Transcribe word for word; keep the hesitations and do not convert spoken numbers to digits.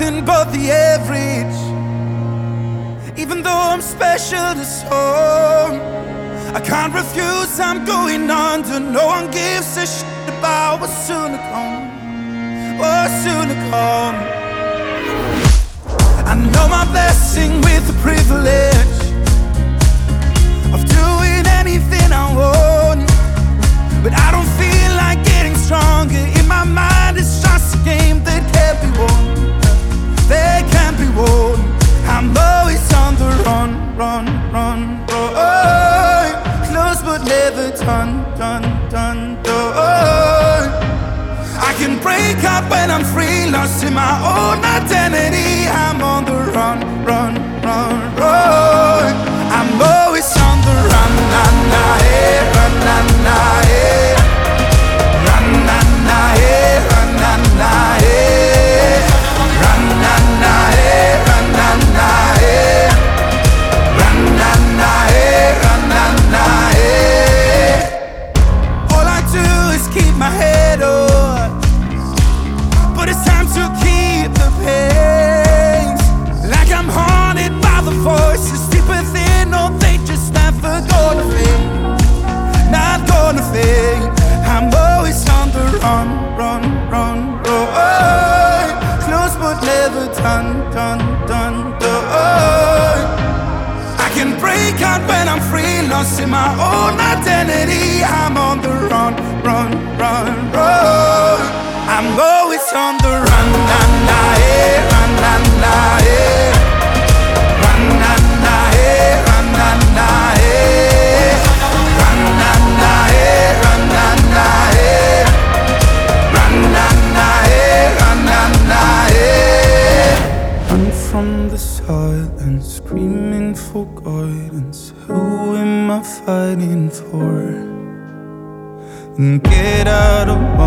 nothing but the average. Even though I'm special to some, I can't refuse, I'm going under. No one gives a shit about what's soon to come, what's soon to come. I know my blessing with the privilege of doing anything I want, but I don't feel like getting stronger. In my mind it's just a game that can't be won, that can't be won. I'm always on the run, run, run, run. Close but never done, done, done, done. I can break out when I'm free, lost in my own identity. I'm on the run, run, run, run. I'm always on the run, na na eh, run, na na eh, run, na na eh, run, na na eh, run, na na eh, run, na na eh, run, na na eh, run, na na eh. All I do is keep my head up, but it's time to keep the pace. Like I'm haunted by the voices deep within. No, they just never gonna fade, not gonna fade. I'm always on the run, run, run, run. Close but never done, done, done, done. I can break out when I'm free, lost in my own identity. I'm on the run, run, run, run. I'm always on the run, na na eh, run, na na eh, run, na na eh, run, na na eh, run, na na eh, run, na na eh, run, na na eh, run, na na eh. Run from the silence, screaming for guidance. Who am I fighting for? And get out of my